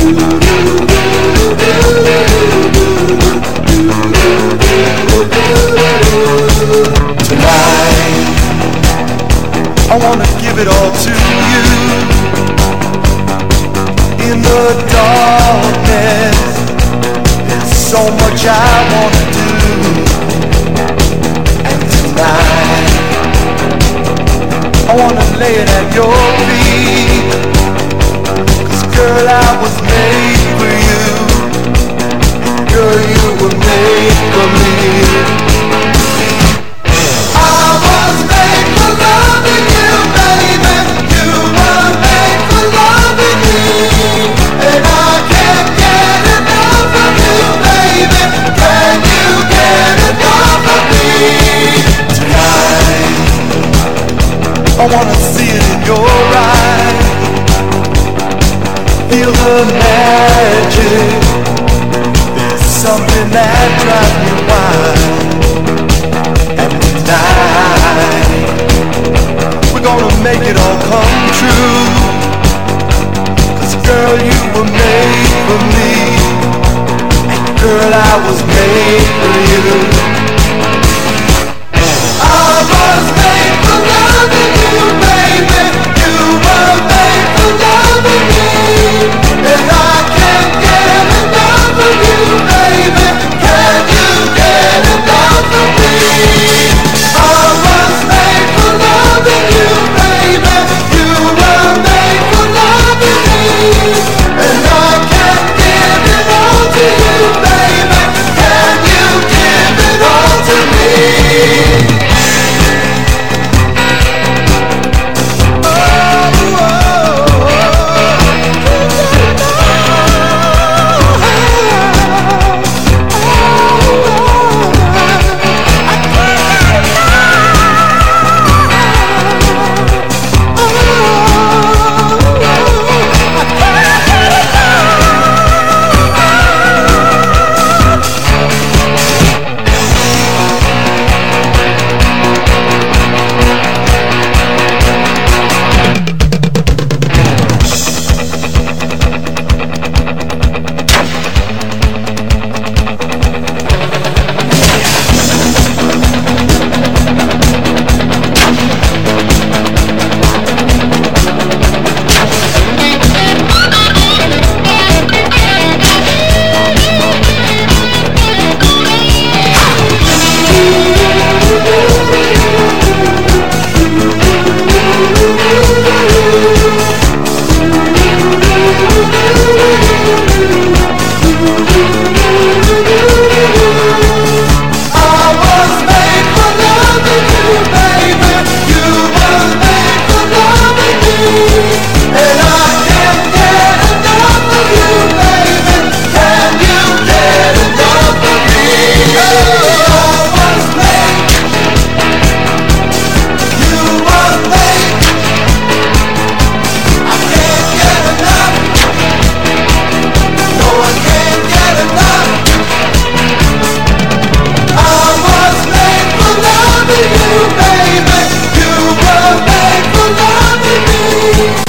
Tonight, I wanna give it all to you. In the darkness, there's so much I wanna do. And tonight, I wanna lay it at your feet. 'Cause girl, I was made for you. Girl, you were made for me. I wanna see it in your eyes. Feel the magic. There's something that drives me wild. And tonight, we're gonna make it all come true. 'Cause girl, you were made for me. And girl, I was made for you.